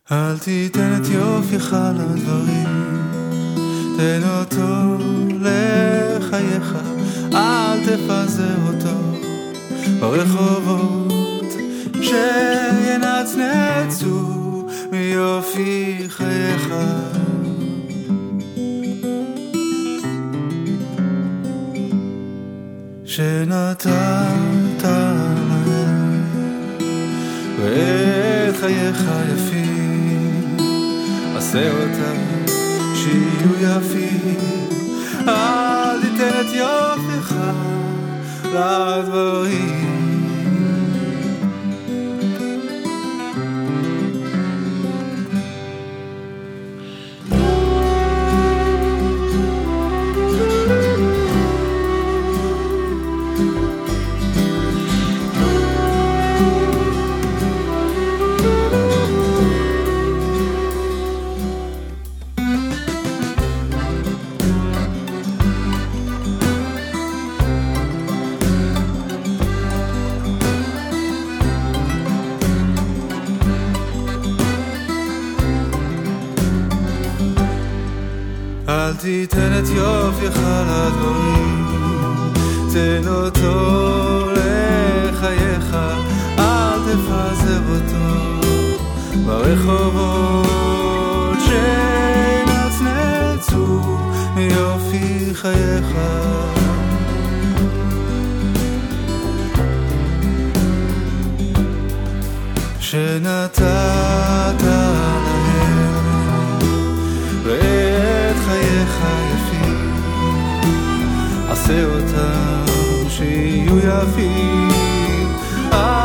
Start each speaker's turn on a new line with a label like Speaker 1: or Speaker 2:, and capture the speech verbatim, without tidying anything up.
Speaker 1: אל תיתן את יופייך לדברים, תן אותו לחייך, אל תפזר אותו ברחובות שינצנצו מיופי חייך. שנתת להם ואת חייך יפים, עשה אותם שיהיו יפים. אל תיתן את יופייך לדברים, אל תיתן את יופייך לדברים, תן אותו לחייך, אל תפזר אותו ברחובות שנצנצו מיופי חייך. שנתת להם ואת חייך יפים, עשה אותם שיהיו יפים.